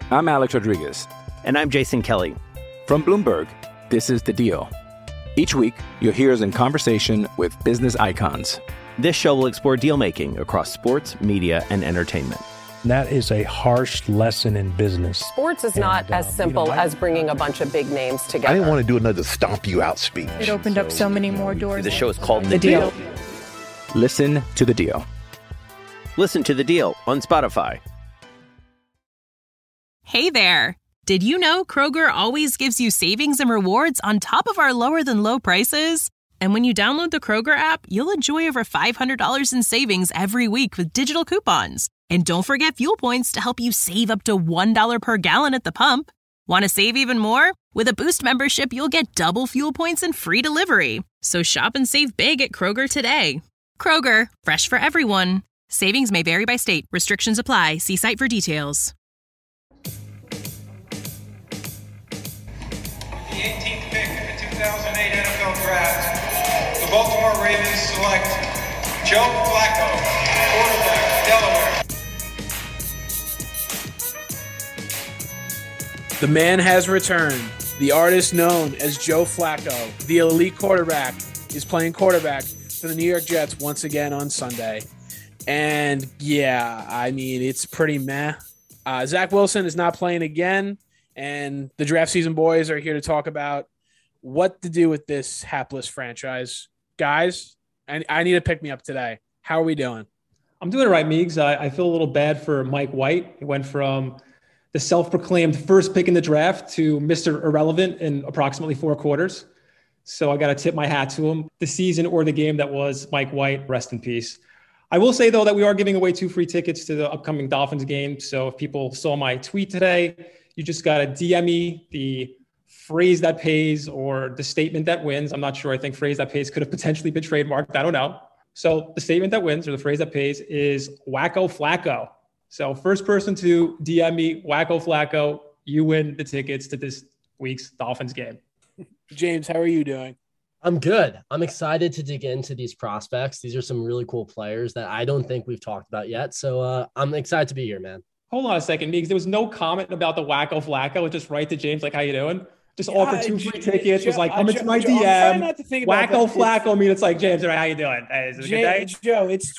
I'm Alex Rodriguez. And I'm Jason Kelly. From Bloomberg, this is The Deal. Each week, you'll hear us in conversation with business icons. This show will explore deal-making across sports, media, and entertainment. That is a harsh lesson in business. Sports is not as simple as bringing a bunch of big names together. I didn't want to do another stomp you out speech. It opened up so many more doors. The show is called The Deal. Listen to The Deal. Listen to The Deal on Spotify. Hey there. Did you know Kroger always gives you savings and rewards on top of our lower than low prices? And when you download the Kroger app, you'll enjoy over $500 in savings every week with digital coupons. And don't forget fuel points to help you save up to $1 per gallon at the pump. Want to save even more? With a Boost membership, you'll get double fuel points and free delivery. So shop and save big at Kroger today. Kroger, fresh for everyone. Savings may vary by state. Restrictions apply. See site for details. The 18th pick in the 2008 NFL Draft, the Baltimore Ravens select Joe Flacco, quarterback, Delaware. The man has returned. The artist known as Joe Flacco, the elite quarterback, is playing quarterback for the New York Jets once again on Sunday. And yeah, I mean, it's pretty meh. Zach Wilson is not playing again. And the draft season boys are here to talk about what to do with this hapless franchise. Guys, I need to pick me up today. How are we doing? I'm doing it right, Meigs. I feel a little bad for Mike White. He went from the self-proclaimed first pick in the draft to Mr. Irrelevant in approximately 4 quarters. So I got to tip my hat to him. The season or the game that was Mike White, rest in peace. I will say, though, that we are giving away 2 free tickets to the upcoming Dolphins game. So if people saw my tweet today, you just got to DM me the phrase that pays or the statement that wins. I'm not sure. I think phrase that pays could have potentially been trademarked. I don't know. So the statement that wins or the phrase that pays is Wacko Flacco. So first person to DM me Wacko Flacco, you win the tickets to this week's Dolphins game. James, how are you doing? I'm good. I'm excited to dig into these prospects. These are some really cool players that I don't think we've talked about yet. So I'm excited to be here, man. Hold on a second, Meeks. There was no comment about the Wacko Flacco. It just right to James, like, how you doing? Just offered 2 free tickets. Was like, come into my DM. Wacko Flacco. I mean, it's like, James, how you doing? Hey, is it a good day? Joe, it's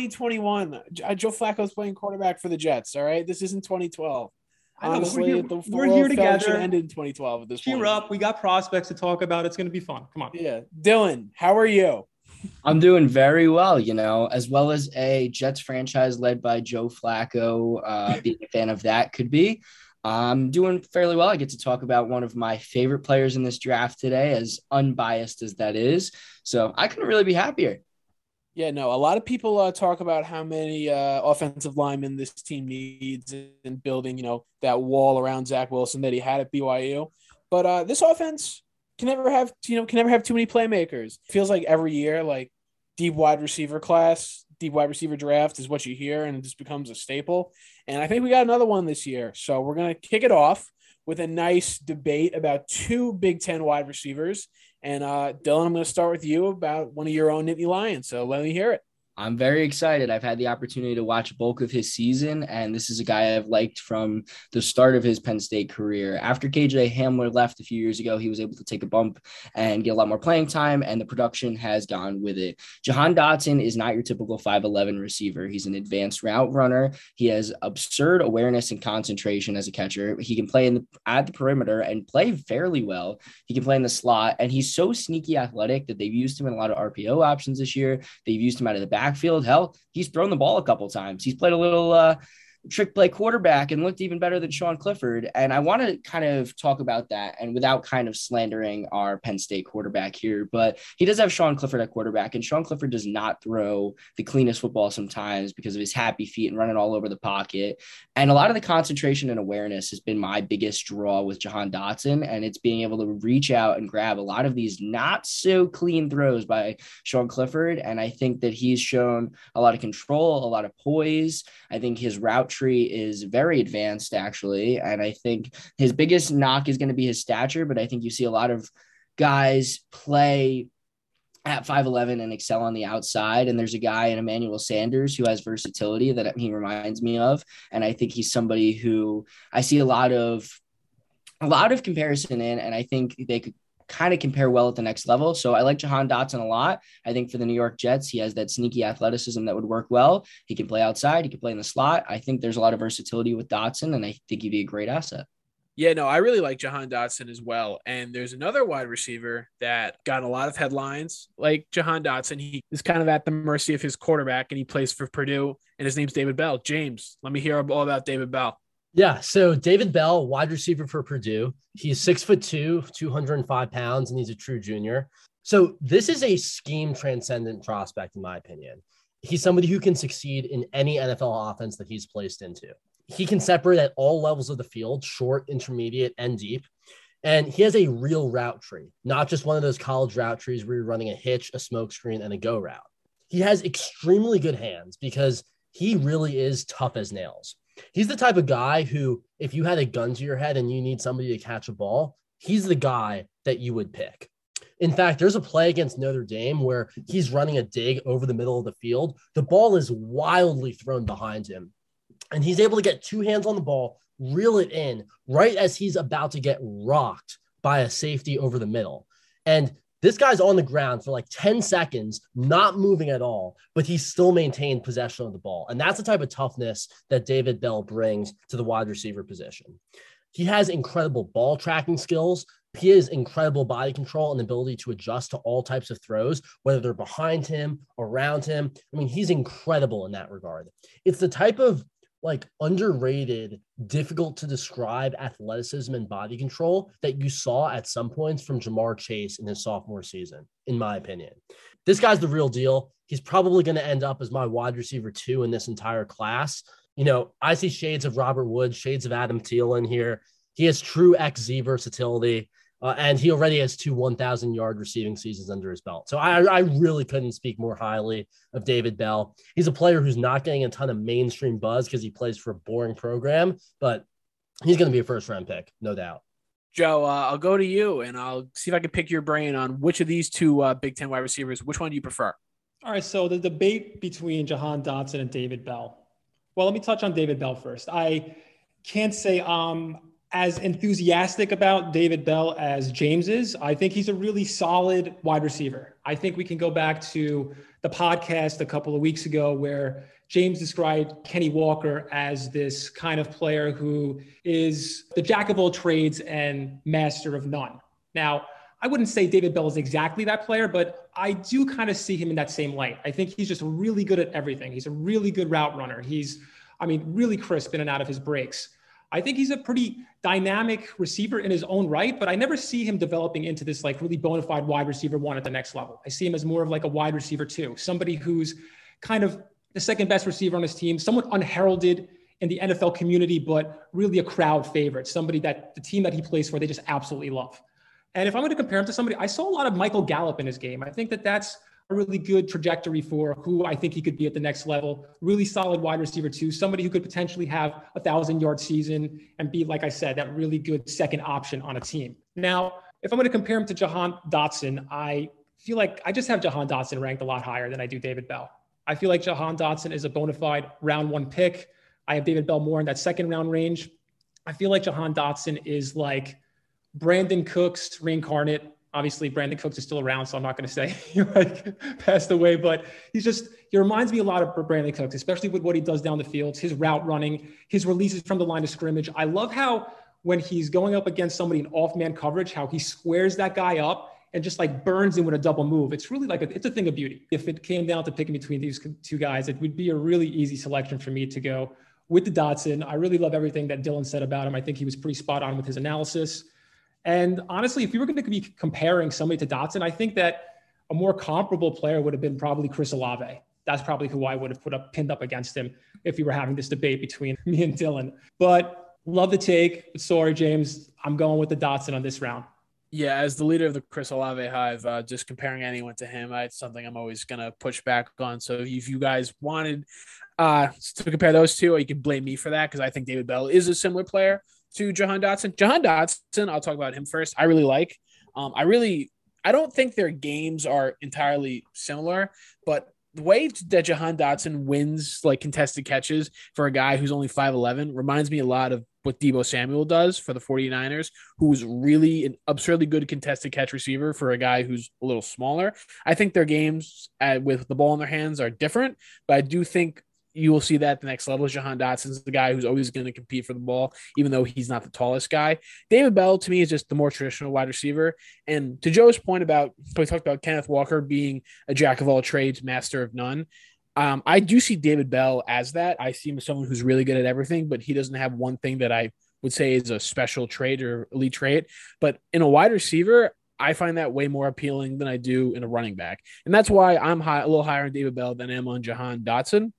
2021. Joe Flacco's playing quarterback for the Jets. All right, this isn't 2012. Honestly, we're here together. Ended in 2012 at this point. Cheer up. We got prospects to talk about. It's going to be fun. Come on. Yeah. Dylan, how are you? I'm doing very well, as well as a Jets franchise led by Joe Flacco, being a fan of that could be. I'm doing fairly well. I get to talk about one of my favorite players in this draft today, as unbiased as that is. So I couldn't really be happier. Yeah, no, a lot of people talk about how many offensive linemen this team needs in building, that wall around Zach Wilson that he had at BYU. But this offense can never have too many playmakers. It feels like every year, like deep wide receiver draft is what you hear, and it just becomes a staple. And I think we got another one this year. So we're going to kick it off with a nice debate about 2 Big Ten wide receivers. And Dylan, I'm going to start with you about one of your own Nittany Lions. So let me hear it. I'm very excited. I've had the opportunity to watch bulk of his season, and this is a guy I've liked from the start of his Penn State career. After KJ Hamler left a few years ago, he was able to take a bump and get a lot more playing time, and the production has gone with it. Jahan Dotson is not your typical 5'11 receiver. He's an advanced route runner. He has absurd awareness and concentration as a catcher. He can play at the perimeter and play fairly well. He can play in the slot, and he's so sneaky athletic that they've used him in a lot of RPO options this year. They've used him out of the backfield. Hell, he's thrown the ball a couple times. He's played a little trick play quarterback and looked even better than Sean Clifford. And I want to kind of talk about that, and without kind of slandering our Penn State quarterback here, but he does have Sean Clifford at quarterback, and Sean Clifford does not throw the cleanest football sometimes because of his happy feet and running all over the pocket. And a lot of the concentration and awareness has been my biggest draw with Jahan Dotson, and it's being able to reach out and grab a lot of these not so clean throws by Sean Clifford. And I think that he's shown a lot of control, a lot of poise. I think his route tree is very advanced, actually. And I think his biggest knock is going to be his stature, but I think you see a lot of guys play at 5'11" and excel on the outside. And there's a guy in Emmanuel Sanders who has versatility that he reminds me of. And I think he's somebody who I see a lot of comparison in, and I think they could kind of compare well at the next level. So I like Jahan Dotson a lot. I think for the New York Jets, he has that sneaky athleticism that would work well. He can play outside. He can play in the slot. I think there's a lot of versatility with Dotson, and I think he'd be a great asset. Yeah, no, I really like Jahan Dotson as well. And there's another wide receiver that got a lot of headlines like Jahan Dotson. He is kind of at the mercy of his quarterback, and he plays for Purdue, and his name's David Bell. James, let me hear all about David Bell. Yeah, so David Bell, wide receiver for Purdue. He's 6'2", 205 pounds, and he's a true junior. So this is a scheme transcendent prospect, in my opinion. He's somebody who can succeed in any NFL offense that he's placed into. He can separate at all levels of the field, short, intermediate, and deep. And he has a real route tree, not just one of those college route trees where you're running a hitch, a smoke screen, and a go route. He has extremely good hands because he really is tough as nails. He's the type of guy who, if you had a gun to your head and you need somebody to catch a ball, he's the guy that you would pick. In fact, there's a play against Notre Dame where he's running a dig over the middle of the field. The ball is wildly thrown behind him, and he's able to get two hands on the ball, reel it in right as he's about to get rocked by a safety over the middle. And this guy's on the ground for like 10 seconds, not moving at all, but he still maintained possession of the ball. And that's the type of toughness that David Bell brings to the wide receiver position. He has incredible ball tracking skills. He has incredible body control and ability to adjust to all types of throws, whether they're behind him, around him. I mean, he's incredible in that regard. It's the type of underrated, difficult to describe athleticism and body control that you saw at some points from Jamar Chase in his sophomore season, in my opinion. This guy's the real deal. He's probably going to end up as my wide receiver 2 in this entire class. You know, I see shades of Robert Woods, shades of Adam Thielen here. He has true XZ versatility. And he already has 2 1,000-yard receiving seasons under his belt. So I really couldn't speak more highly of David Bell. He's a player who's not getting a ton of mainstream buzz because he plays for a boring program, but he's going to be a first-round pick, no doubt. Joe, I'll go to you, and I'll see if I can pick your brain on which of these two Big Ten wide receivers, which one do you prefer? All right, so the debate between Jahan Dotson and David Bell. Well, let me touch on David Bell first. I can't say as enthusiastic about David Bell as James is. I think he's a really solid wide receiver. I think we can go back to the podcast a couple of weeks ago where James described Kenny Walker as this kind of player who is the jack of all trades and master of none. Now, I wouldn't say David Bell is exactly that player, but I do kind of see him in that same light. I think he's just really good at everything. He's a really good route runner. He's, really crisp in and out of his breaks. I think he's a pretty dynamic receiver in his own right, but I never see him developing into this really bona fide wide receiver 1 at the next level. I see him as more of a wide receiver 2, somebody who's kind of the second best receiver on his team, somewhat unheralded in the NFL community, but really a crowd favorite, somebody that the team that he plays for, they just absolutely love. And if I'm going to compare him to somebody, I saw a lot of Michael Gallup in his game. I think that that's a really good trajectory for who I think he could be at the next level. Really solid wide receiver 2, somebody who could potentially have a 1,000-yard season and be, like I said, that really good second option on a team. Now, if I'm going to compare him to Jahan Dotson, I feel like I just have Jahan Dotson ranked a lot higher than I do David Bell. I feel like Jahan Dotson is a bona fide round 1 pick. I have David Bell more in that second round range. I feel like Jahan Dotson is like Brandon Cooks reincarnate. Obviously, Brandon Cooks is still around, so I'm not going to say he passed away, but he reminds me a lot of Brandon Cooks, especially with what he does down the field, his route running, his releases from the line of scrimmage. I love how when he's going up against somebody in off-man coverage, how he squares that guy up and just burns him with a double move. It's really it's a thing of beauty. If it came down to picking between these two guys, it would be a really easy selection for me to go with the Dotson. I really love everything that Dylan said about him. I think he was pretty spot on with his analysis. And honestly, if you were going to be comparing somebody to Dotson, I think that a more comparable player would have been probably Chris Olave. That's probably who I would have pinned up against him if we were having this debate between me and Dylan. But love the take. Sorry, James. I'm going with the Dotson on this round. Yeah, as the leader of the Chris Olave hive, just comparing anyone to him, it's something I'm always going to push back on. So if you guys wanted to compare those two, or you can blame me for that because I think David Bell is a similar player to Jahan Dotson. Jahan Dotson, I'll talk about him first. I really like. I really I don't think their games are entirely similar, but the way that Jahan Dotson wins like contested catches for a guy who's only 5'11 reminds me a lot of what Deebo Samuel does for the 49ers, who's really an absurdly good contested catch receiver for a guy who's a little smaller. I think their games with the ball in their hands are different, but I do think you will see that at the next level. Jahan Dotson's the guy who's always going to compete for the ball, even though he's not the tallest guy. David Bell, to me, is just the more traditional wide receiver. And to Joe's point about, we talked about Kenneth Walker being a jack of all trades, master of none. I do see David Bell as that. I see him as someone who's really good at everything, but he doesn't have one thing that I would say is a special trait or elite trait. But in a wide receiver, I find that way more appealing than I do in a running back. And that's why I'm a little higher on David Bell than I am on Jahan Dotson.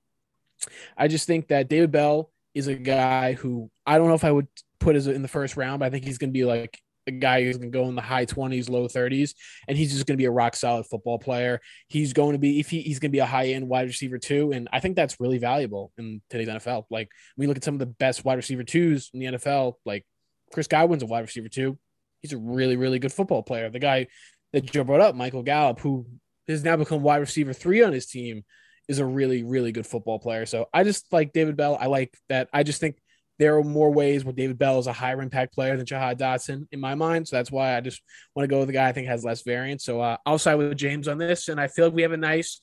I just think that David Bell is a guy who I don't know if I would put as in the first round, but I think he's going to be like a guy who's going to go in the high 20s, low 30s, and he's just going to be a rock solid football player. He's going to be, he's going to be a high end wide receiver too. And I think that's really valuable in today's NFL. Like when you look at some of the best wide receiver twos in the NFL, like Chris Godwin's a wide receiver too. He's a really, really good football player. The guy that Joe brought up, Michael Gallup, who has now become wide receiver 3 on his team, is a really, really good football player. So I just like David Bell. I like that. I just think there are more ways where David Bell is a higher impact player than Jahan Dotson in my mind. So that's why I just want to go with the guy I think has less variance. So I'll side with James on this. And I feel like we have a nice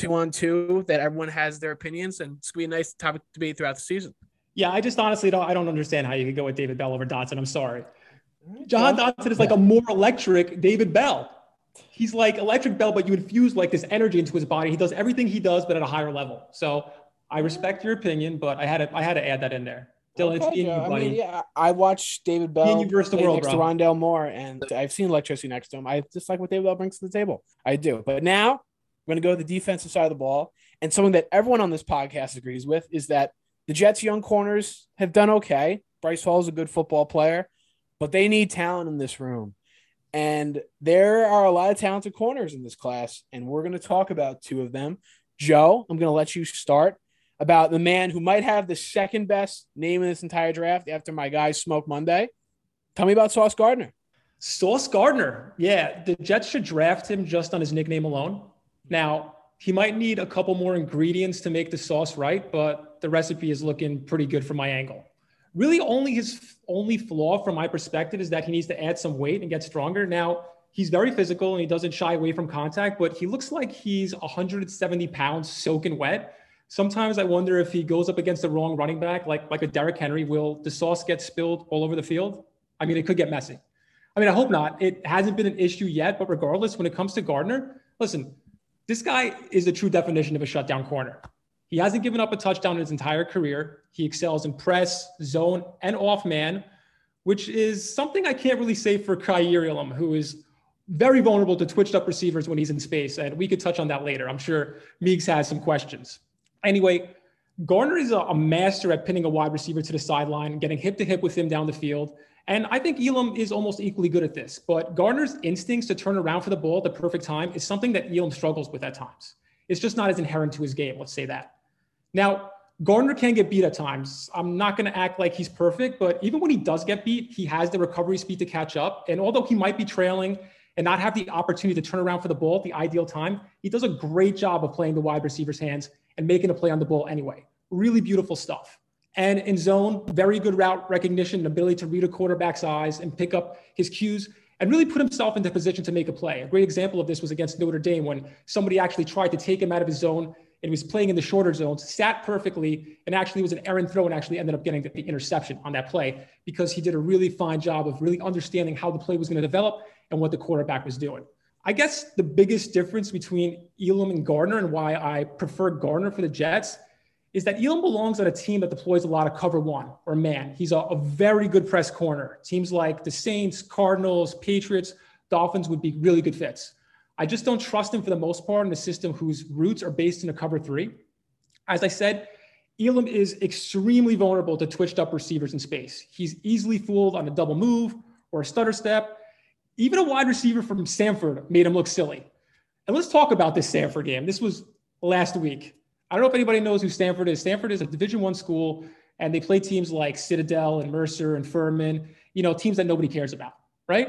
2-on-2 that everyone has their opinions, and it's going to be a nice topic debate throughout the season. Yeah, I just honestly don't understand how you could go with David Bell over Dotson. I'm sorry. Jahan Dotson is like a more electric David Bell. He's like electric Bell, but you infuse like this energy into his body. He does everything he does, but at a higher level. So I respect your opinion, but I had to add that in there. Dylan, okay, it's in you, buddy. I watched David Bell versus the world, next to Rondale Moore, and I've seen electricity next to him. I just like what David Bell brings to the table. I do. But now we're going to go to the defensive side of the ball, and something that everyone on this podcast agrees with is that the Jets' young corners have done okay. Bryce Hall is a good football player, but they need talent in this room. And there are a lot of talented corners in this class, and we're going to talk about 2 of them. Joe, I'm going to let you start about the man who might have the second best name in this entire draft after my guy Smoke Monday. Tell me about Sauce Gardner. Sauce Gardner. Yeah, the Jets should draft him just on his nickname alone. Now, he might need a couple more ingredients to make the sauce right, but the recipe is looking pretty good from my angle. Really, his only flaw from my perspective is that he needs to add some weight and get stronger. Now, he's very physical and he doesn't shy away from contact, but he looks like he's 170 pounds soaking wet. Sometimes I wonder if he goes up against the wrong running back, like a Derrick Henry, will the sauce get spilled all over the field? I mean, it could get messy. I mean, I hope not. It hasn't been an issue yet, but regardless, when it comes to Gardner, listen, this guy is the true definition of a shutdown corner. He hasn't given up a touchdown in his entire career. He excels in press, zone, and off man, which is something I can't really say for Kaiir Elam, who is very vulnerable to twitched up receivers when he's in space. And we could touch on that later. I'm sure Meigs has some questions. Anyway, Gardner is a master at pinning a wide receiver to the sideline, getting hip to hip with him down the field. And I think Elam is almost equally good at this. But Gardner's instincts to turn around for the ball at the perfect time is something that Elam struggles with at times. It's just not as inherent to his game, let's say that. Now, Gardner can get beat at times. I'm not going to act like he's perfect, but even when he does get beat, he has the recovery speed to catch up. And although he might be trailing and not have the opportunity to turn around for the ball at the ideal time, he does a great job of playing the wide receiver's hands and making a play on the ball anyway. Really beautiful stuff. And in zone, very good route recognition and ability to read a quarterback's eyes and pick up his cues and really put himself into position to make a play. A great example of this was against Notre Dame when somebody actually tried to take him out of his zone and he was playing in the shorter zones, sat perfectly, and actually was an errant throw and actually ended up getting the interception on that play because he did a really fine job of really understanding how the play was going to develop and what the quarterback was doing. I guess the biggest difference between Elam and Gardner and why I prefer Gardner for the Jets is that Elam belongs on a team that deploys a lot of cover one or man. He's a very good press corner. Teams like the Saints, Cardinals, Patriots, Dolphins would be really good fits. I just don't trust him for the most part in a system whose roots are based in a cover 3. As I said, Elam is extremely vulnerable to twitched up receivers in space. He's easily fooled on a double move or a stutter step. Even a wide receiver from Stanford made him look silly. And let's talk about this Stanford game. This was last week. I don't know if anybody knows who Stanford is. Stanford is a Division I school, and they play teams like Citadel and Mercer and Furman, teams that nobody cares about, right?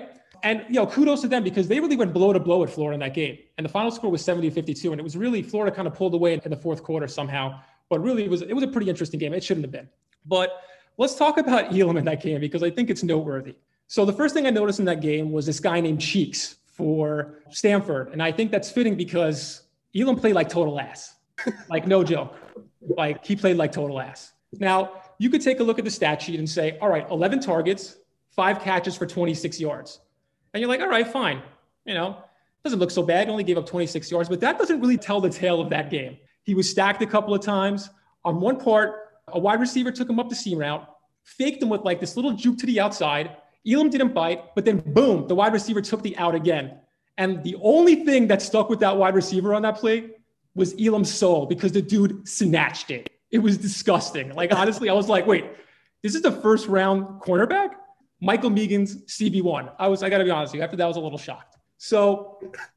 And, kudos to them because they really went blow to blow at Florida in that game. And the final score was 70-52. And it was really Florida kind of pulled away in the fourth quarter somehow. But really, it was a pretty interesting game. It shouldn't have been. But let's talk about Elam in that game because I think it's noteworthy. So the first thing I noticed in that game was this guy named Cheeks for Stanford. And I think that's fitting because Elam played like total ass. Like, no joke. Like, he played like total ass. Now, you could take a look at the stat sheet and say, all right, 11 targets, 5 catches for 26 yards. And you're like, all right, fine. Doesn't look so bad. He only gave up 26 yards, but that doesn't really tell the tale of that game. He was stacked a couple of times. On one part, a wide receiver took him up the seam route, faked him with like this little juke to the outside. Elam didn't bite, but then boom, the wide receiver took the out again. And the only thing that stuck with that wide receiver on that play was Elam's soul because the dude snatched it. It was disgusting. Like, honestly, I was like, wait, this is the first round cornerback? Michael Megan's CB1. I got to be honest with you. After that, I was a little shocked. So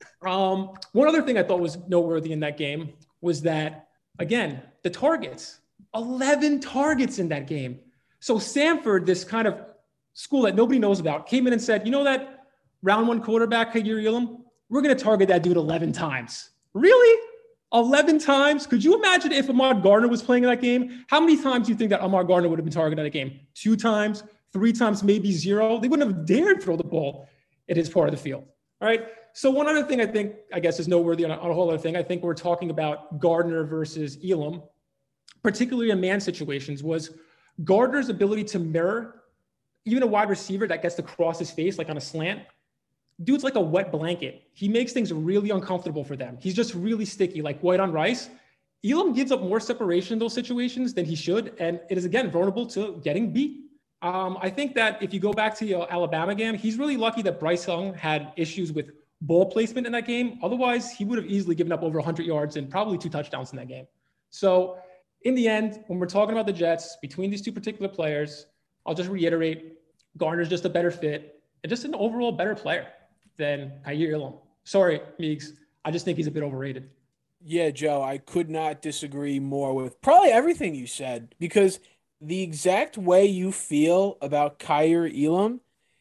one other thing I thought was noteworthy in that game was that, again, the targets, 11 targets in that game. So Samford, this kind of school that nobody knows about, came in and said, that round one quarterback, Kaiir Elam, we're going to target that dude 11 times. Really? 11 times? Could you imagine if Ahmad Gardner was playing in that game? How many times do you think that Ahmad Gardner would have been targeted in that game? 2 times? 3 times, maybe 0. They wouldn't have dared throw the ball at his part of the field. All right. So one other thing I guess is noteworthy on a whole other thing. I think we're talking about Gardner versus Elam, particularly in man situations, was Gardner's ability to mirror even a wide receiver that gets to cross his face, like on a slant. Dude's like a wet blanket. He makes things really uncomfortable for them. He's just really sticky, like white on rice. Elam gives up more separation in those situations than he should. And it is, again, vulnerable to getting beat. I think that if you go back to the Alabama game, he's really lucky that Bryce Young had issues with ball placement in that game. Otherwise, he would have easily given up over 100 yards and probably 2 touchdowns in that game. So in the end, when we're talking about the Jets, between these 2 particular players, I'll just reiterate, Garner's just a better fit and just an overall better player than Kaiir Elam. Sorry, Meeks. I just think he's a bit overrated. Yeah, Joe, I could not disagree more with probably everything you said because the exact way you feel about Kaiir Elam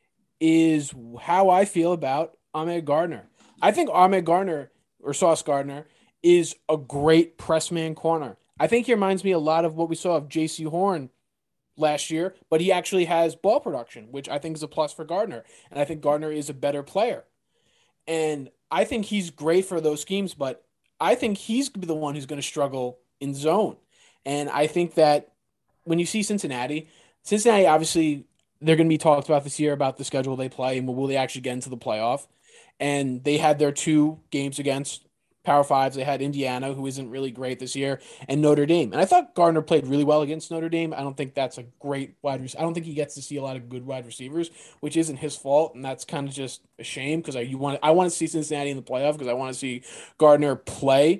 is how I feel about Ahmad Gardner. I think Ahmad Gardner or Sauce Gardner is a great press man corner. I think he reminds me a lot of what we saw of J.C. Horn last year, but he actually has ball production, which I think is a plus for Gardner. And I think Gardner is a better player. And I think he's great for those schemes, but I think he's going to be the one who's going to struggle in zone. And I think that when you see Cincinnati, obviously they're going to be talked about this year about the schedule they play and will they actually get into the playoff. And they had their 2 games against Power Fives. They had Indiana, who isn't really great this year, and Notre Dame. And I thought Gardner played really well against Notre Dame. I don't think that's a great wide receiver. I don't think he gets to see a lot of good wide receivers, which isn't his fault. And that's kind of just a shame because I want to see Cincinnati in the playoff because I want to see Gardner play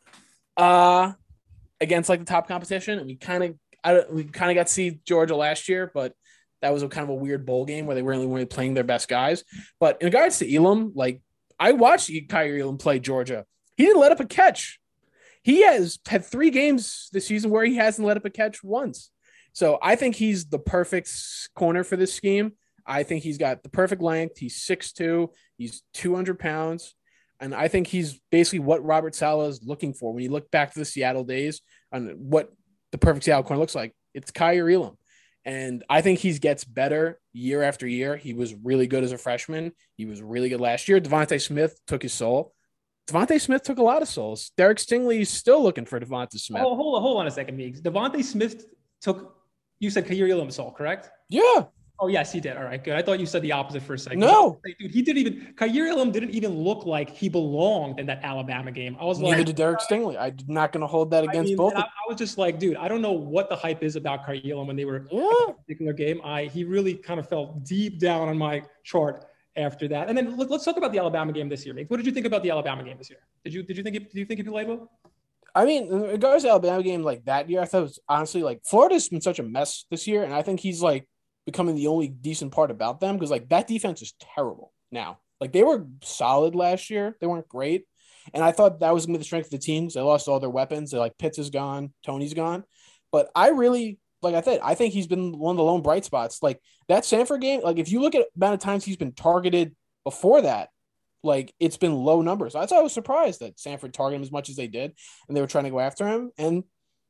against like the top competition. And we kind of got to see Georgia last year, but that was a kind of a weird bowl game where they weren't really playing their best guys. But in regards to Elam, like I watched Kaiir Elam play Georgia. He didn't let up a catch. He has had 3 games this season where he hasn't let up a catch once. So I think he's the perfect corner for this scheme. I think he's got the perfect length. He's 6'2". He's 200 pounds. And I think he's basically what Robert Saleh is looking for. When you look back to the Seattle days on what the perfect Seattle corner looks like, it's Kaiir Elam. And I think he gets better year after year. He was really good as a freshman. He was really good last year. Devontae Smith took his soul. Devontae Smith took a lot of souls. Derek Stingley is still looking for Devontae Smith. Oh, hold on a second, Meeks. Devontae Smith took, you said Kaiir Elam's soul, correct? Yeah. Oh, yes, he did. All right, good. I thought you said the opposite for a second. No. Dude, Kaiir Elam didn't even look like he belonged in that Alabama game. I was Neither like, did Derek Stingley. I'm not going to hold that against both. I was just like, dude, I don't know what the hype is about Kaiir Elam when they were in a particular game. He really kind of fell deep down on my chart after that. And then let's talk about the Alabama game this year, Mike. What did you think about the Alabama game this year? Did you think he played well? I mean, in regards to the Alabama game like that year, I thought it was honestly like Florida's been such a mess this year, and I think he's like becoming the only decent part about them because like that defense is terrible now. Like they were solid last year, they weren't great, and I thought that was going to be the strength of the team. They lost all their weapons. They're like Pitts is gone, Tony's gone, but I really. Like I said, I think he's been one of the lone bright spots. Like that Sanford game, like if you look at the amount of times he's been targeted before that, like it's been low numbers. That's why I was surprised that Sanford targeted him as much as they did, and they were trying to go after him. And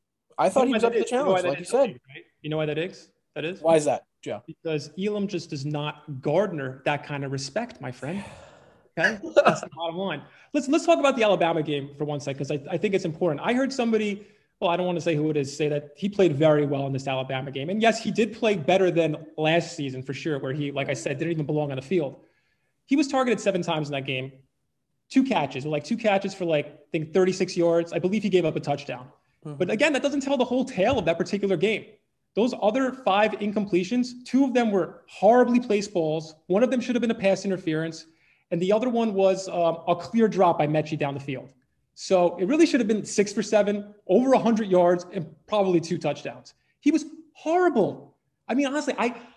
I thought he was up to the challenge, like you said. Right? You know why that is? Why is that, Joe? Because Elam just does not garner that kind of respect, my friend. Okay, that's the bottom line. Let's talk about the Alabama game for one second, because I think it's important. I heard somebody, well, I don't want to say who it is, say that he played very well in this Alabama game. And yes, he did play better than last season for sure, where he, like I said, didn't even belong on the field. He was targeted 7 times in that game. 2 catches, for like, I think 36 yards. I believe he gave up a touchdown. Mm-hmm. But again, that doesn't tell the whole tale of that particular game. Those other 5 incompletions, 2 of them were horribly placed balls. One of them should have been a pass interference. And the other one was a clear drop by Mechie down the field. So it really should have been 6 for 7, over 100 yards, and probably 2 touchdowns. He was horrible. I mean, honestly,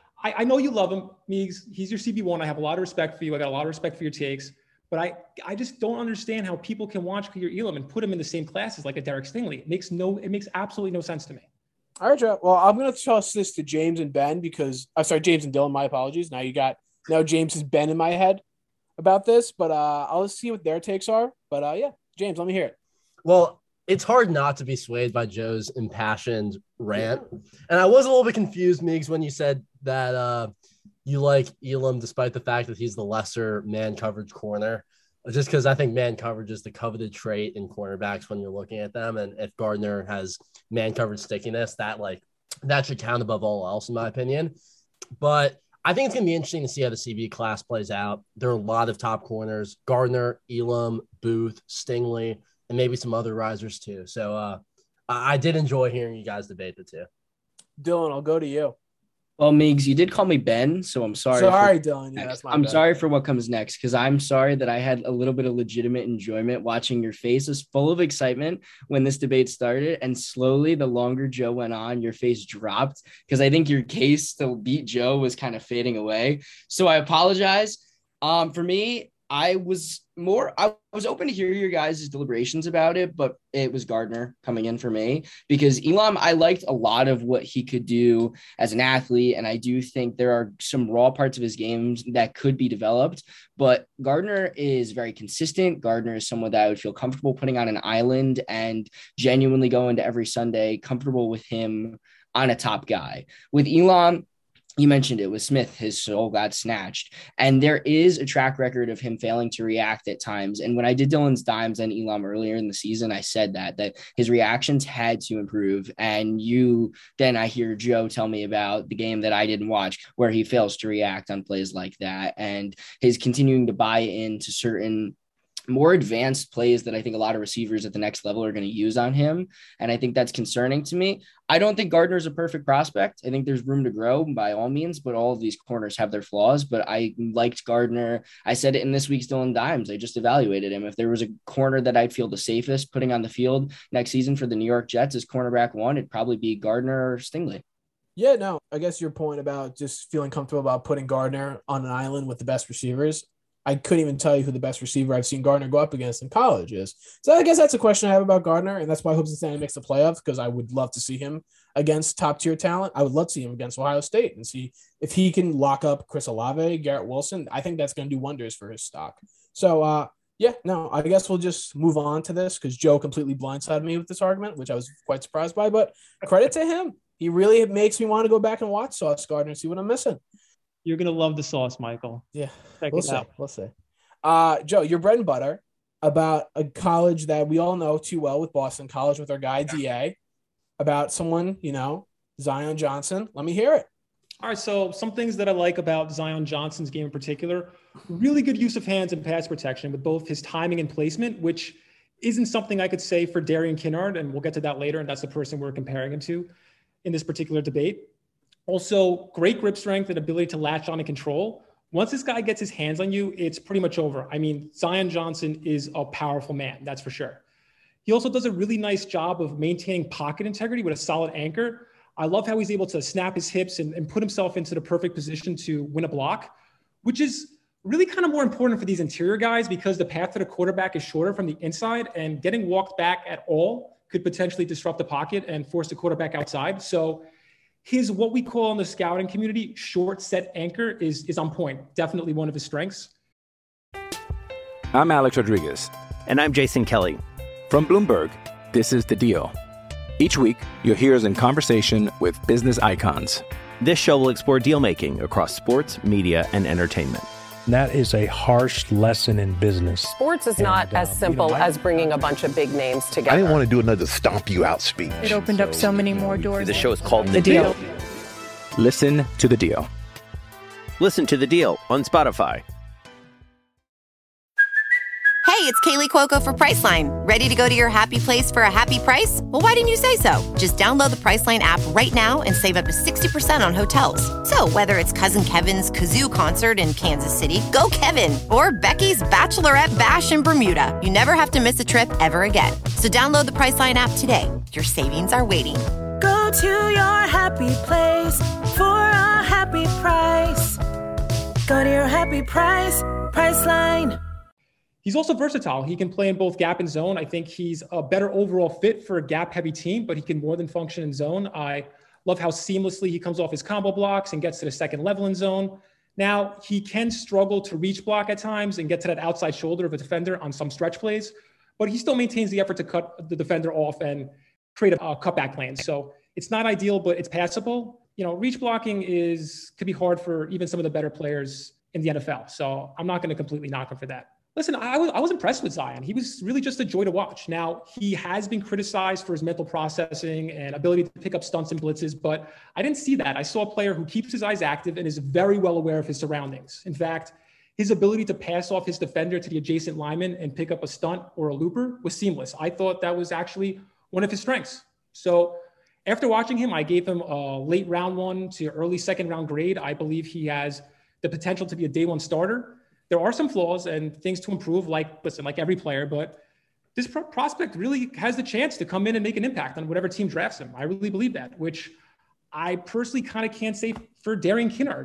I know you love him, Meigs. He's your CB1. I have a lot of respect for you. I got a lot of respect for your takes. But I just don't understand how people can watch Khalil Elam and put him in the same class as like a Derek Stingley. It makes absolutely no sense to me. All right, Joe. Well, I'm going to toss this to James and Ben because – I'm sorry, James and Dylan. My apologies. Now James has Ben in my head about this, but I'll see what their takes are. But, yeah, James, let me hear it. Well, it's hard not to be swayed by Joe's impassioned rant. And I was a little bit confused, Meigs, when you said that you like Elam despite the fact that he's the lesser man coverage corner. Just because I think man coverage is the coveted trait in cornerbacks when you're looking at them. And if Gardner has man coverage stickiness, that should count above all else, in my opinion. But I think it's going to be interesting to see how the CB class plays out. There are a lot of top corners: Gardner, Elam, Booth, Stingley, and maybe some other risers too. So I did enjoy hearing you guys debate the two. Dylan, I'll go to you. Well, Meigs, you did call me Ben, so I'm sorry. Dylan. Yeah, that's my bad. Sorry for what comes next, because I'm sorry that I had a little bit of legitimate enjoyment watching your faces full of excitement when this debate started. And slowly, the longer Joe went on, your face dropped because I think your case to beat Joe was kind of fading away. So I apologize. For me, I was open to hear your guys' deliberations about it, but it was Gardner coming in for me because Elam, I liked a lot of what he could do as an athlete. And I do think there are some raw parts of his games that could be developed, but Gardner is very consistent. Gardner is someone that I would feel comfortable putting on an island and genuinely go into every Sunday, comfortable with him on a top guy. With Elam, you mentioned it with Smith, his soul got snatched. And there is a track record of him failing to react at times. And when I did Dylan's Dimes and Elam earlier in the season, I said that his reactions had to improve. And then I hear Joe tell me about the game that I didn't watch where he fails to react on plays like that. And his continuing to buy into certain more advanced plays that I think a lot of receivers at the next level are going to use on him. And I think that's concerning to me. I don't think Gardner's a perfect prospect. I think there's room to grow by all means, but all of these corners have their flaws. But I liked Gardner. I said it in this week's Dylan Dimes. I just evaluated him. If there was a corner that I'd feel the safest putting on the field next season for the New York Jets as cornerback 1, it'd probably be Gardner or Stingley. Yeah, no, I guess your point about just feeling comfortable about putting Gardner on an island with the best receivers, I couldn't even tell you who the best receiver I've seen Gardner go up against in college is. So I guess that's a question I have about Gardner, and that's why I hope Cincinnati makes the playoffs, because I would love to see him against top-tier talent. I would love to see him against Ohio State and see if he can lock up Chris Olave, Garrett Wilson. I think that's going to do wonders for his stock. So, I guess we'll just move on to this because Joe completely blindsided me with this argument, which I was quite surprised by, but credit to him. He really makes me want to go back and watch Sauce Gardner and see what I'm missing. You're going to love the sauce, Michael. Yeah, we'll see. We'll see. Joe, your bread and butter about a college that we all know too well with Boston College with our guy, DA, about someone, Zion Johnson. Let me hear it. All right, so some things that I like about Zion Johnson's game in particular, really good use of hands and pass protection with both his timing and placement, which isn't something I could say for Darian Kinnard, and we'll get to that later, and that's the person we're comparing him to in this particular debate. Also, great grip strength and ability to latch on and control. Once this guy gets his hands on you, it's pretty much over. I mean, Zion Johnson is a powerful man, that's for sure. He also does a really nice job of maintaining pocket integrity with a solid anchor. I love how he's able to snap his hips and put himself into the perfect position to win a block, which is really kind of more important for these interior guys because the path to the quarterback is shorter from the inside, and getting walked back at all could potentially disrupt the pocket and force the quarterback outside. So his, what we call in the scouting community, short set anchor is on point. Definitely one of his strengths. I'm Alex Rodriguez. And I'm Jason Kelly. From Bloomberg, this is The Deal. Each week, you'll hear us in conversation with business icons. This show will explore deal-making across sports, media, and entertainment. That is a harsh lesson in business. Sports is not as simple as bringing a bunch of big names together. I didn't want to do another stomp you out speech. It opened up so many more doors. The show is called The Deal. Listen to The Deal. Listen to The Deal on Spotify. Hey, it's Kaylee Cuoco for Priceline. Ready to go to your happy place for a happy price? Well, why didn't you say so? Just download the Priceline app right now and save up to 60% on hotels. So whether it's Cousin Kevin's Kazoo Concert in Kansas City, go Kevin, or Becky's Bachelorette Bash in Bermuda, you never have to miss a trip ever again. So download the Priceline app today. Your savings are waiting. Go to your happy place for a happy price. Go to your happy price, Priceline. He's also versatile. He can play in both gap and zone. I think he's a better overall fit for a gap-heavy team, but he can more than function in zone. I love how seamlessly he comes off his combo blocks and gets to the second level in zone. Now, he can struggle to reach block at times and get to that outside shoulder of a defender on some stretch plays, but he still maintains the effort to cut the defender off and create a cutback lane. So it's not ideal, but it's passable. You know, reach blocking could be hard for even some of the better players in the NFL. So I'm not going to completely knock him for that. Listen, I was impressed with Zion. He was really just a joy to watch. Now, he has been criticized for his mental processing and ability to pick up stunts and blitzes, but I didn't see that. I saw a player who keeps his eyes active and is very well aware of his surroundings. In fact, his ability to pass off his defender to the adjacent lineman and pick up a stunt or a looper was seamless. I thought that was actually one of his strengths. So after watching him, I gave him a late round 1 to early second round grade. I believe he has the potential to be a day 1 starter. There are some flaws and things to improve, like every player, but this prospect really has the chance to come in and make an impact on whatever team drafts him. I really believe that, which I personally kind of can't say for Darian Kinnard.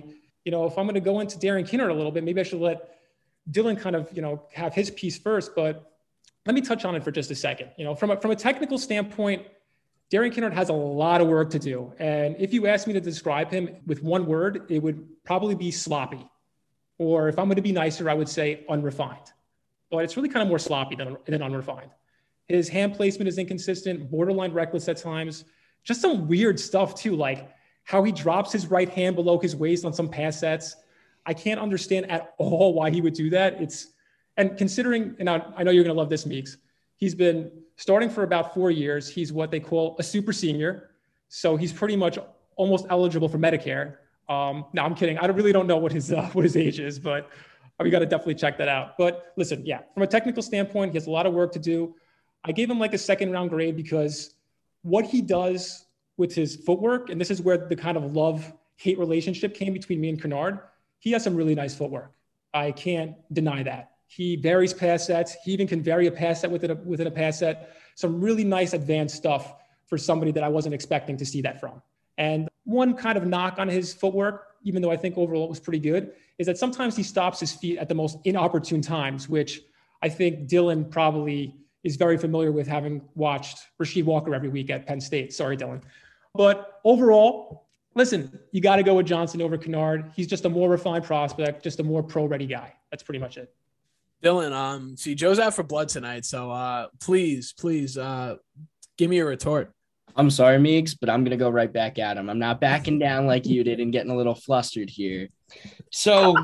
If I'm going to go into Darian Kinnard a little bit, maybe I should let Dylan kind of, have his piece first, but let me touch on it for just a second. From a technical standpoint, Darian Kinnard has a lot of work to do. And if you ask me to describe him with one word, it would probably be sloppy. Or if I'm going to be nicer, I would say unrefined. But it's really kind of more sloppy than unrefined. His hand placement is inconsistent, borderline reckless at times. Just some weird stuff too, like how he drops his right hand below his waist on some pass sets. I can't understand at all why he would do that. And considering, and I know you're going to love this, Meeks, he's been starting for about 4 years. He's what they call a super senior. So he's pretty much almost eligible for Medicare. No, I'm kidding. I really don't know what his age is, but we got to definitely check that out. But listen, yeah, from a technical standpoint, he has a lot of work to do. I gave him like a second round grade because what he does with his footwork, and this is where the kind of love-hate relationship came between me and Kinnard, he has some really nice footwork. I can't deny that. He varies pass sets. He even can vary a pass set within a pass set. Some really nice advanced stuff for somebody that I wasn't expecting to see that from. And one kind of knock on his footwork, even though I think overall it was pretty good, is that sometimes he stops his feet at the most inopportune times, which I think Dylan probably is very familiar with, having watched Rasheed Walker every week at Penn State. Sorry, Dylan. But overall, listen, you got to go with Johnson over Kinnard. He's just a more refined prospect, just a more pro-ready guy. That's pretty much it. Dylan, see, Joe's out for blood tonight, so please, give me a retort. I'm sorry, Meeks, but I'm going to go right back at him. I'm not backing down like you did and getting a little flustered here. So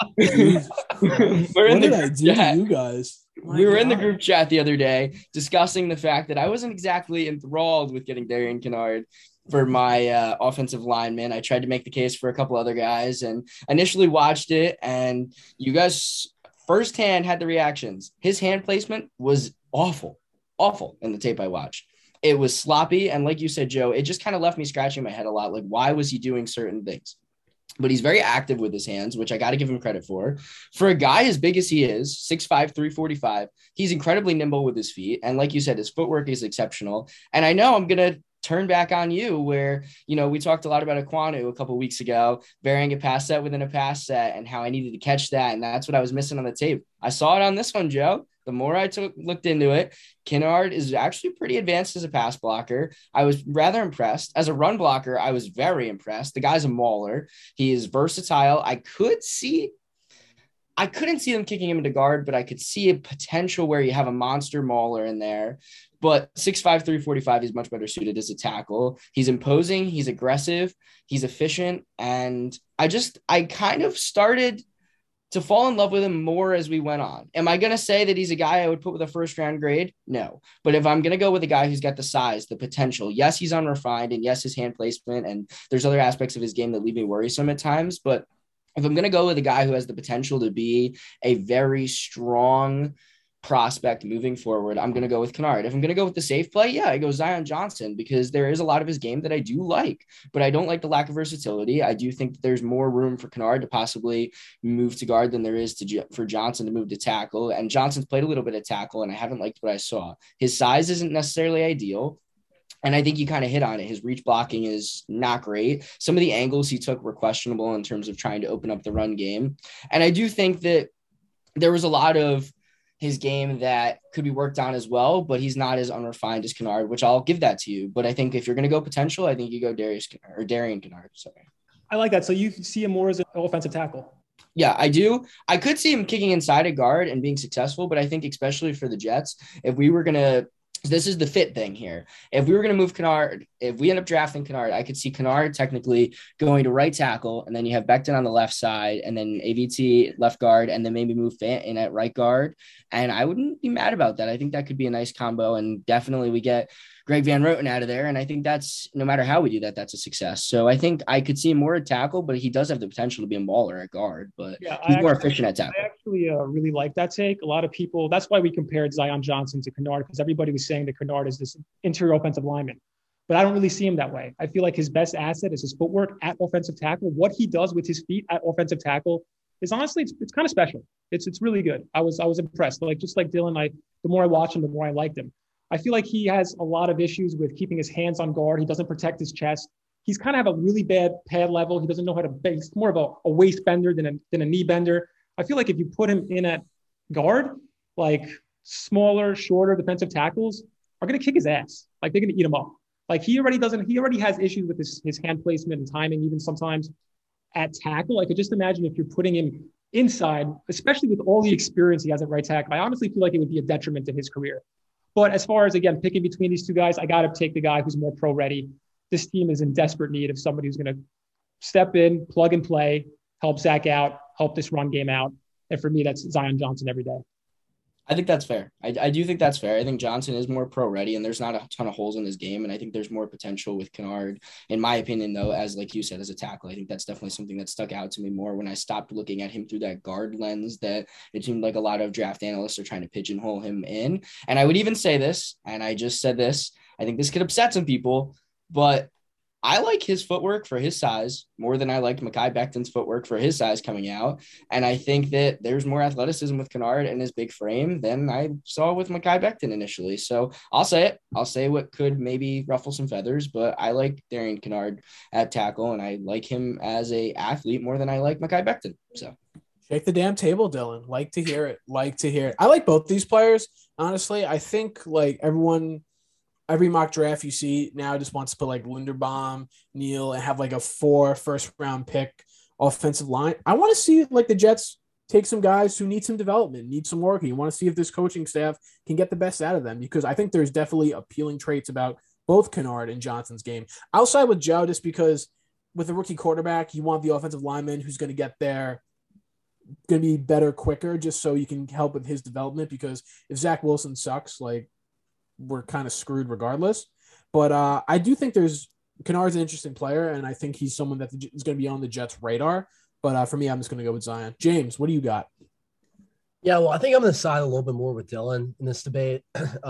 we're in the group chat. You guys. We were in the group chat the other day discussing the fact that I wasn't exactly enthralled with getting Darian Kinnard for my offensive lineman. I tried to make the case for a couple other guys and initially watched it, and you guys firsthand had the reactions. His hand placement was awful in the tape I watched. It was sloppy. And like you said, Joe, it just kind of left me scratching my head a lot. Like, why was he doing certain things? But he's very active with his hands, which I got to give him credit for. For a guy as big as he is, 6'5", 345, he's incredibly nimble with his feet. And like you said, his footwork is exceptional. And I know I'm going to turn back on you where, we talked a lot about Ekwonu a couple of weeks ago, varying a pass set within a pass set and how I needed to catch that. And that's what I was missing on the tape. I saw it on this one, Joe. The more I looked into it, Kinnard is actually pretty advanced as a pass blocker. I was rather impressed. As a run blocker, I was very impressed. The guy's a mauler. He is versatile. I I couldn't see them kicking him into guard, but I could see a potential where you have a monster mauler in there. But 6'5", 345, he's much better suited as a tackle. He's imposing, he's aggressive, he's efficient. And I kind of started to fall in love with him more as we went on. Am I going to say that he's a guy I would put with a first round grade? No. But if I'm going to go with a guy who's got the size, the potential, yes, he's unrefined, and yes, his hand placement, and there's other aspects of his game that leave me worrisome at times. But if I'm going to go with a guy who has the potential to be a very strong prospect moving forward, I'm going to go with Kennard. If I'm going to go with the safe play, I go Zion Johnson, because there is a lot of his game that I do like, but I don't like the lack of versatility. I do think that there's more room for Kennard to possibly move to guard than there is for Johnson to move to tackle. And Johnson's played a little bit of tackle, and I haven't liked what I saw. His size isn't necessarily ideal. And I think you kind of hit on it. His reach blocking is not great. Some of the angles he took were questionable in terms of trying to open up the run game. And I do think that there was a lot of his game that could be worked on as well, but he's not as unrefined as Kennard, which I'll give that to you. But I think if you're going to go potential, I think you go Darian Kennard. Sorry. I like that. So you see him more as an offensive tackle. Yeah, I do. I could see him kicking inside a guard and being successful, but I think especially for the Jets, if we were going to, this is the fit thing here. If we were going to move Kennard, if we end up drafting Kennard, I could see Kennard technically going to right tackle, and then you have Becton on the left side, and then AVT left guard, and then maybe move Fant in at right guard. And I wouldn't be mad about that. I think that could be a nice combo, and definitely we get Greg Van Roten out of there. And I think that's, no matter how we do that, that's a success. So I think I could see him more at tackle, but he does have the potential to be a baller at guard, but he's more efficient at tackle. I actually really like that take. A lot of people, that's why we compared Zion Johnson to Kennard, because everybody was saying that Kennard is this interior offensive lineman, but I don't really see him that way. I feel like his best asset is his footwork at offensive tackle. What he does with his feet at offensive tackle is honestly, it's kind of special. It's really good. I was impressed. Like, just like Dylan, the more I watch him, the more I liked him. I feel like he has a lot of issues with keeping his hands on guard. He doesn't protect his chest. He's kind of have a really bad pad level. He doesn't know how to base. More of a waist bender than a knee bender. I feel like if you put him in at guard, like smaller, shorter defensive tackles are going to kick his ass. Like, they're going to eat him up. Like, he already has issues with his hand placement and timing, even sometimes at tackle. I could just imagine if you're putting him inside, especially with all the experience he has at right tackle, I honestly feel like it would be a detriment to his career. But as far as, again, picking between these two guys, I got to take the guy who's more pro ready. This team is in desperate need of somebody who's going to step in, plug and play, help Zach out, help this run game out. And for me, that's Zion Johnson every day. I think that's fair. I do think that's fair. I think Johnson is more pro ready, and there's not a ton of holes in his game. And I think there's more potential with Kennard, in my opinion, though, as like you said, as a tackle. I think that's definitely something that stuck out to me more when I stopped looking at him through that guard lens that it seemed like a lot of draft analysts are trying to pigeonhole him in. And I would even say this, and I just said this, I think this could upset some people, but I like his footwork for his size more than I liked Mekhi Becton's footwork for his size coming out. And I think that there's more athleticism with Kennard and his big frame than I saw with Mekhi Becton initially. So I'll say it. I'll say what could maybe ruffle some feathers, but I like Darian Kennard at tackle, and I like him as a athlete more than I like Mekhi Becton. So shake the damn table, Dylan. Like to hear it. I like both these players. Honestly, I think like every mock draft you see now just wants to put like Linderbaum, Neal, and have like a 4 first-round pick offensive line. I want to see like the Jets take some guys who need some development, need some work. You want to see if this coaching staff can get the best out of them, because I think there's definitely appealing traits about both Kennard and Johnson's game. I'll side with Joe just because with a rookie quarterback, you want the offensive lineman who's going to get there, going to be better quicker, just so you can help with his development, because if Zach Wilson sucks, like, we're kind of screwed regardless. But I do think Kennard's an interesting player, and I think he's someone that is going to be on the Jets' radar. But for me, I'm just going to go with Zion. James, what do you got? Yeah, well, I think I'm going to side a little bit more with Dylan in this debate.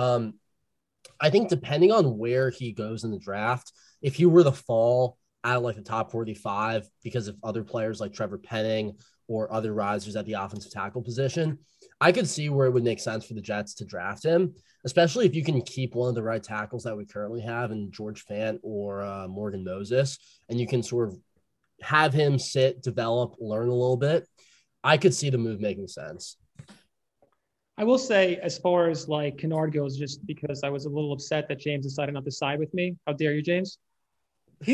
I think depending on where he goes in the draft, if he were to fall out of like the top 45 because of other players like Trevor Penning or other risers at the offensive tackle position, I could see where it would make sense for the Jets to draft him, especially if you can keep one of the right tackles that we currently have in George Fant or Morgan Moses, and you can sort of have him sit, develop, learn a little bit. I could see the move making sense. I will say, as far as like Kennard goes, just because I was a little upset that James decided not to side with me. How dare you, James?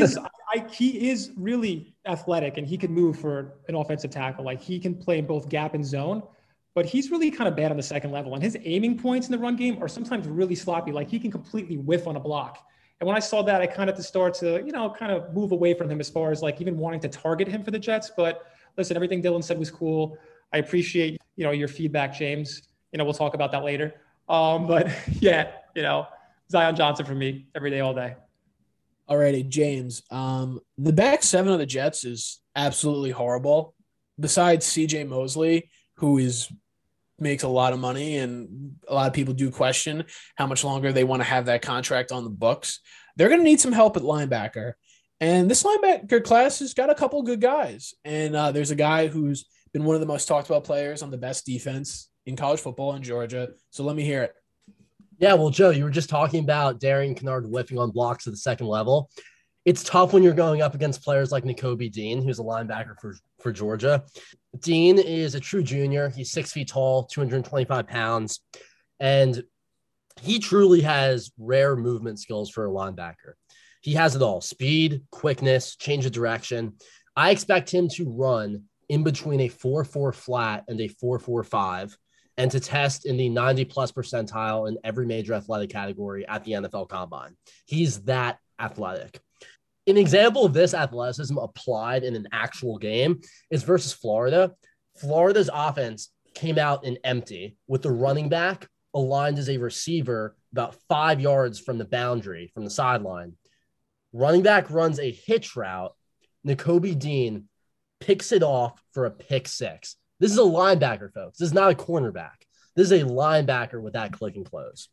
he is really athletic and he can move for an offensive tackle. Like he can play in both gap and zone, but he's really kind of bad on the second level. And his aiming points in the run game are sometimes really sloppy. Like he can completely whiff on a block. And when I saw that, I kind of had to start to, kind of move away from him as far as like even wanting to target him for the Jets. But listen, everything Dylan said was cool. I appreciate, your feedback, James. We'll talk about that later. But yeah, Zion Johnson for me every day, all day. Alrighty, James. The back seven of the Jets is absolutely horrible. Besides CJ Mosley, who makes a lot of money, and a lot of people do question how much longer they want to have that contract on the books. They're going to need some help at linebacker. And this linebacker class has got a couple good guys. And there's a guy who's been one of the most talked about players on the best defense in college football in Georgia. So let me hear it. Yeah, well, Joe, you were just talking about Darian Kinnard whiffing on blocks at the second level. It's tough when you're going up against players like Nakobe Dean, who's a linebacker for Georgia. Dean is a true junior. He's 6 feet tall, 225 pounds, and he truly has rare movement skills for a linebacker. He has it all: speed, quickness, change of direction. I expect him to run in between a 4.4 flat and a 4.45, and to test in the 90-plus percentile in every major athletic category at the NFL Combine. He's that athletic. An example of this athleticism applied in an actual game is versus Florida. Florida's offense came out in empty with the running back aligned as a receiver about 5 yards from the boundary, from the sideline. Running back runs a hitch route. Nakobe Dean picks it off for a pick six. This is a linebacker, folks. This is not a cornerback. This is a linebacker with that click and close.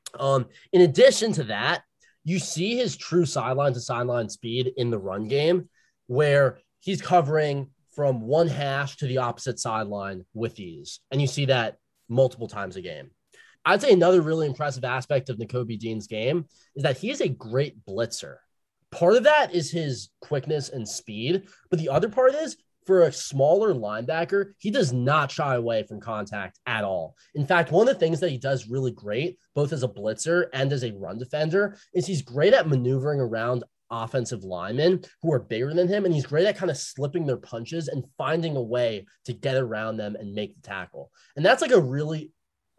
In addition to that, you see his true sideline to sideline speed in the run game, where he's covering from one hash to the opposite sideline with ease. And you see that multiple times a game. I'd say another really impressive aspect of Nakobe Dean's game is that he is a great blitzer. Part of that is his quickness and speed, but the other part is, for a smaller linebacker, he does not shy away from contact at all. In fact, one of the things that he does really great, both as a blitzer and as a run defender, is he's great at maneuvering around offensive linemen who are bigger than him, and he's great at kind of slipping their punches and finding a way to get around them and make the tackle. And that's like a really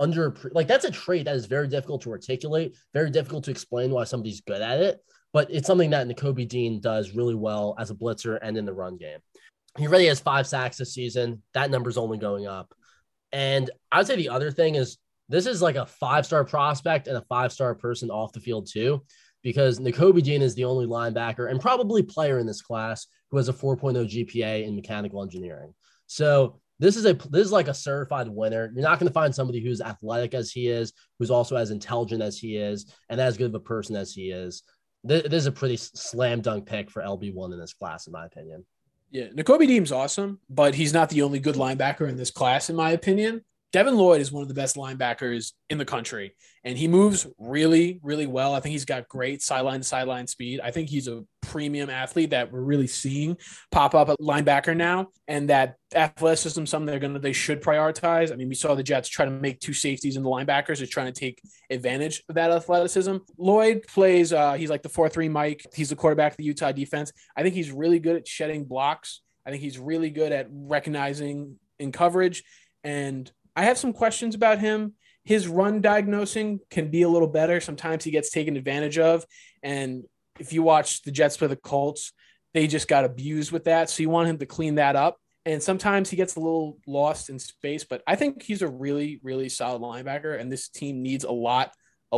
that's a trait that is very difficult to articulate, very difficult to explain why somebody's good at it, but it's something that Nakobe Dean does really well as a blitzer and in the run game. He already has 5 sacks this season. That number's only going up. And I'd say the other thing is this is like a 5-star prospect and a 5-star person off the field too, because Nakobe Dean is the only linebacker and probably player in this class who has a 4.0 GPA in mechanical engineering. So this is like a certified winner. You're not going to find somebody who's athletic as he is, who's also as intelligent as he is, and as good of a person as he is. This is a pretty slam dunk pick for LB1 in this class, in my opinion. Yeah, Nakobe Dean's awesome, but he's not the only good linebacker in this class, in my opinion. Devin Lloyd is one of the best linebackers in the country, and he moves really, really well. I think he's got great sideline-to-sideline speed. I think he's a premium athlete that we're really seeing pop up at linebacker now, and that athleticism is something they should prioritize. I mean, we saw the Jets try to make 2 safeties in the linebackers. They're trying to take advantage of that athleticism. Lloyd plays, he's like the 4-3 Mike. He's the quarterback of the Utah defense. I think he's really good at shedding blocks. I think he's really good at recognizing in coverage, and I have some questions about him. His run diagnosing can be a little better. Sometimes he gets taken advantage of. And if you watch the Jets play the Colts, they just got abused with that. So you want him to clean that up. And sometimes he gets a little lost in space, but I think he's a really, really solid linebacker. And this team needs a lot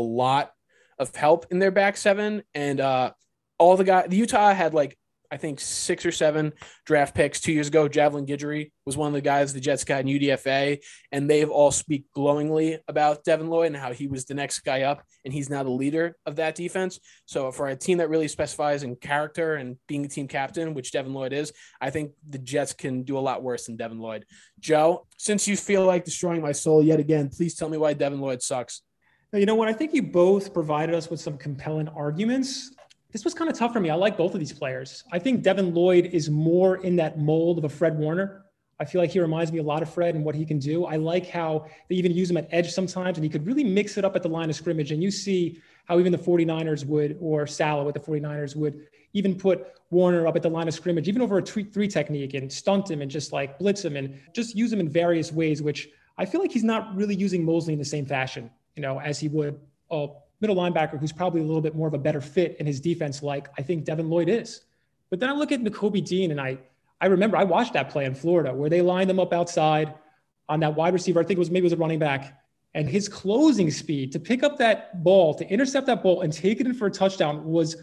of help in their back seven. And all the guys, the Utah had I think 6 or 7 draft picks 2 years ago. Javelin Guidry was one of the guys the Jets got in UDFA, and they've all speak glowingly about Devin Lloyd and how he was the next guy up, and he's now the leader of that defense. So for a team that really specifies in character and being a team captain, which Devin Lloyd is, I think the Jets can do a lot worse than Devin Lloyd. Joe, since you feel like destroying my soul yet again, please tell me why Devin Lloyd sucks. You know what? I think you both provided us with some compelling arguments. This was kind of tough for me. I like both of these players. I think Devin Lloyd is more in that mold of a Fred Warner. I feel like he reminds me a lot of Fred and what he can do. I like how they even use him at edge sometimes, and he could really mix it up at the line of scrimmage. And you see how even the 49ers would, or Saleh with the 49ers would even put Warner up at the line of scrimmage, even over a 3 technique, and stunt him and just like blitz him and just use him in various ways, which I feel like he's not really using Mosley in the same fashion, as he would a middle linebacker who's probably a little bit more of a better fit in his defense, like I think Devin Lloyd is. But then I look at Nakobe Dean, and I remember I watched that play in Florida where they lined him up outside on that wide receiver. I think maybe it was a running back. And his closing speed to pick up that ball, to intercept that ball and take it in for a touchdown was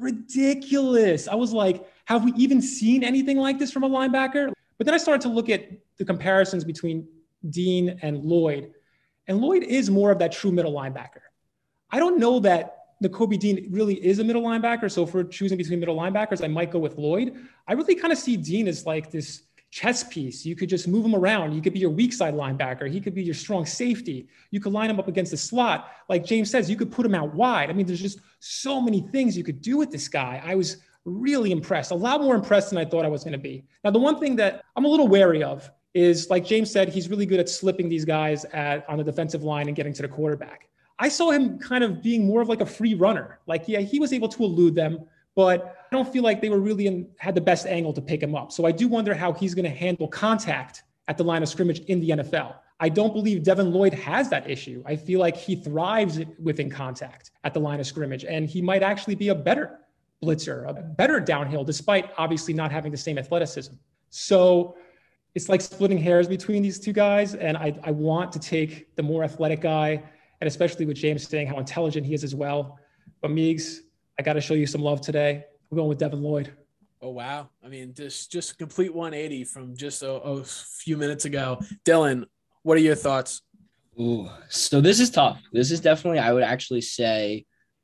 ridiculous. I was like, have we even seen anything like this from a linebacker? But then I started to look at the comparisons between Dean and Lloyd. And Lloyd is more of that true middle linebacker. I don't know that Nakobe Dean really is a middle linebacker. So if we're choosing between middle linebackers, I might go with Lloyd. I really kind of see Dean as like this chess piece. You could just move him around. You could be your weak side linebacker. He could be your strong safety. You could line him up against the slot. Like James says, you could put him out wide. I mean, there's just so many things you could do with this guy. I was really impressed, a lot more impressed than I thought I was going to be. Now, the one thing that I'm a little wary of is, like James said, he's really good at slipping these guys on the defensive line and getting to the quarterback. I saw him kind of being more of like a free runner. Like, yeah, he was able to elude them, but I don't feel like they were really had the best angle to pick him up. So I do wonder how he's going to handle contact at the line of scrimmage in the NFL. I don't believe Devin Lloyd has that issue. I feel like he thrives within contact at the line of scrimmage, and he might actually be a better blitzer, a better downhill, despite obviously not having the same athleticism. So it's like splitting hairs between these two guys, and I want to take the more athletic guy, and especially with James saying how intelligent he is as well. But Meigs, I got to show you some love today. I'm going with Devin Lloyd. Oh, wow. I mean, just a complete 180 from just a few minutes ago. Dylan, what are your thoughts? Ooh, so this is tough. This is definitely, I would actually say,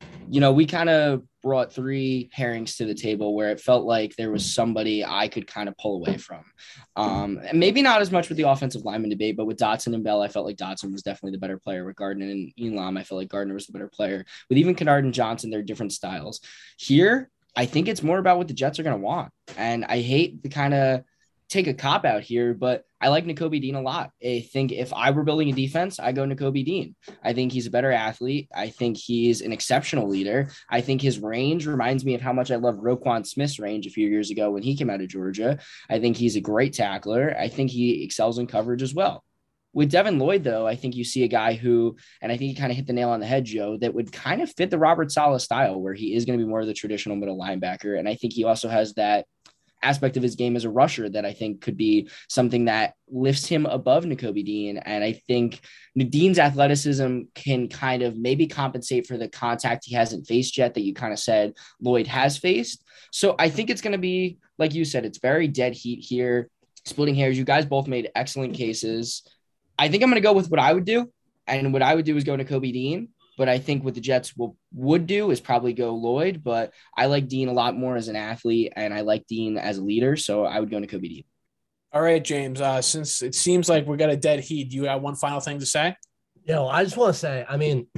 we kind of brought 3 pairings to the table where it felt like there was somebody I could kind of pull away from. And maybe not as much with the offensive lineman debate, but with Dotson and Bell, I felt like Dotson was definitely the better player. With Gardner and Elam, I felt like Gardner was the better player. With even Kennard and Johnson, they're different styles. Here, I think it's more about what the Jets are going to want. And I hate to kind of take a cop out here, but I like Nakobe Dean a lot. I think if I were building a defense, I go Nakobe Dean. I think he's a better athlete. I think he's an exceptional leader. I think his range reminds me of how much I loved Roquan Smith's range a few years ago when he came out of Georgia. I think he's a great tackler. I think he excels in coverage as well. With Devin Lloyd, though, I think you see a guy who, and I think you kind of hit the nail on the head, Joe, that would kind of fit the Robert Saleh style, where he is going to be more of the traditional middle linebacker. And I think he also has that aspect of his game as a rusher that I think could be something that lifts him above Nakobe Dean. And I think Dean's athleticism can kind of maybe compensate for the contact he hasn't faced yet that you kind of said Lloyd has faced. So I think it's going to be, like you said, it's very dead heat here, splitting hairs. You guys both made excellent cases. I think I'm going to go with what I would do. And what I would do is go Nakobe Dean. But I think what the Jets would do is probably go Lloyd. But I like Dean a lot more as an athlete, and I like Dean as a leader. So I would go Nakobe Dean. All right, James, since it seems like we got a dead heat, do you have one final thing to say? I just want to say,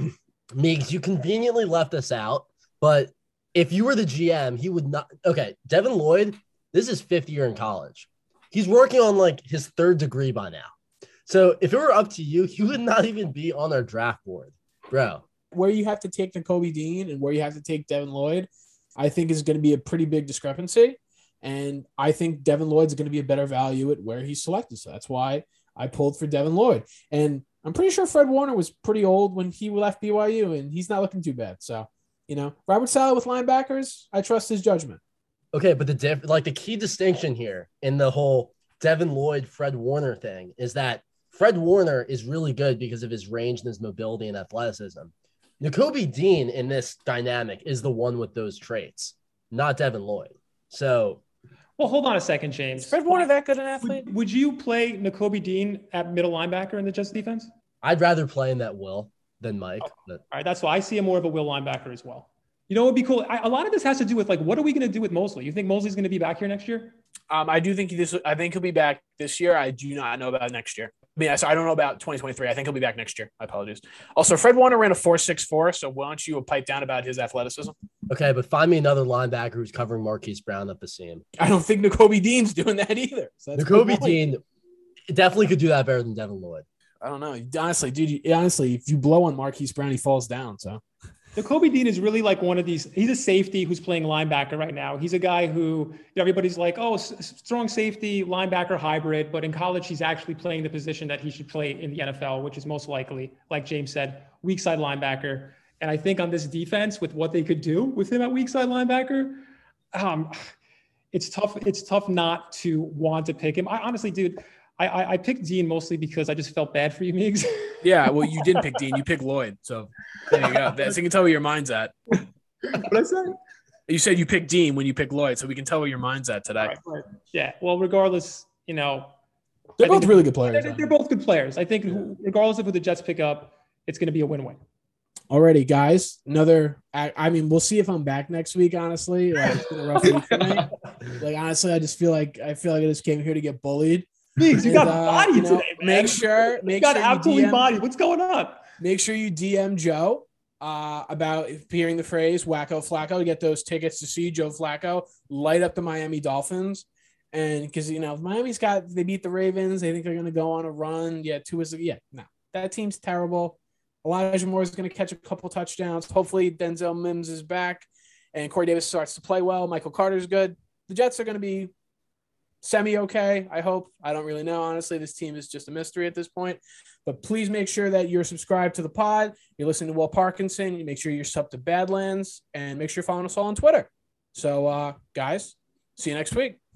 Meigs, you conveniently left us out. But if you were the GM, he would not. Okay, Devin Lloyd, this is 5th year in college. He's working on like his 3rd degree by now. So if it were up to you, he would not even be on our draft board, bro. Where you have to take Nakobe Dean and where you have to take Devin Lloyd, I think is going to be a pretty big discrepancy. And I think Devin Lloyd's going to be a better value at where he's selected. So that's why I pulled for Devin Lloyd. And I'm pretty sure Fred Warner was pretty old when he left BYU, and he's not looking too bad. So, Robert Saleh with linebackers, I trust his judgment. Okay, but the key distinction here in the whole Devin Lloyd, Fred Warner thing is that Fred Warner is really good because of his range and his mobility and athleticism. Nakobe Dean in this dynamic is the one with those traits, not Devin Lloyd. So, well, hold on a second, James. Is Fred Warner that good an athlete? Would you play Nakobe Dean at middle linebacker in the Jets defense? I'd rather play in that Will than Mike. All right, that's why I see him more of a Will linebacker as well. It would be cool. A lot of this has to do with what are we going to do with Mosley? You think Mosley's going to be back here next year? I do think I think he'll be back this year. I do not know about next year. I don't know about 2023. I think he'll be back next year. I apologize. Also, Fred Warner ran a 4.64, so why don't you pipe down about his athleticism? Okay, but find me another linebacker who's covering Marquise Brown up the seam. I don't think Nakobe Dean's doing that either. So Nakobe Dean definitely could do that better than Devin Lloyd. I don't know. Honestly, dude, if you blow on Marquise Brown, he falls down. So Kobe Dean is really like one of these. He's a safety who's playing linebacker right now. He's a guy who everybody's like, oh, strong safety, linebacker hybrid. But in college, he's actually playing the position that he should play in the NFL, which is most likely, like James said, weak side linebacker. And I think on this defense, with what they could do with him at weak side linebacker, it's tough. It's tough not to want to pick him. I honestly, dude, I picked Dean mostly because I just felt bad for you, Meigs. Yeah, well, you didn't pick Dean. You picked Lloyd. So there you go. So you can tell where your mind's at. What I said? You said you picked Dean when you picked Lloyd, so we can tell where your mind's at today. Right. Yeah. Well, regardless, they're both really good players. They're both good players. I think regardless of who the Jets pick up, it's going to be a win-win. Alrighty, guys. We'll see if I'm back next week. Honestly, it's been a rough week for me. Honestly, I feel like I just came here to get bullied. Please, you got body today, man. Make got sure absolutely you DM, body. What's going on? Make sure you DM Joe about hearing the phrase "Wacko Flacco" to get those tickets to see Joe Flacco light up the Miami Dolphins. And because Miami's they beat the Ravens, they think they're going to go on a run. No, that team's terrible. Elijah Moore is going to catch a couple touchdowns. Hopefully, Denzel Mims is back, and Corey Davis starts to play well. Michael Carter's good. The Jets are going to be semi-okay, I hope. I don't really know. Honestly, this team is just a mystery at this point. But please make sure that you're subscribed to the pod. You're listening to Will Parkinson. You make sure you're subbed to Badlands. And make sure you're following us all on Twitter. So, guys, see you next week.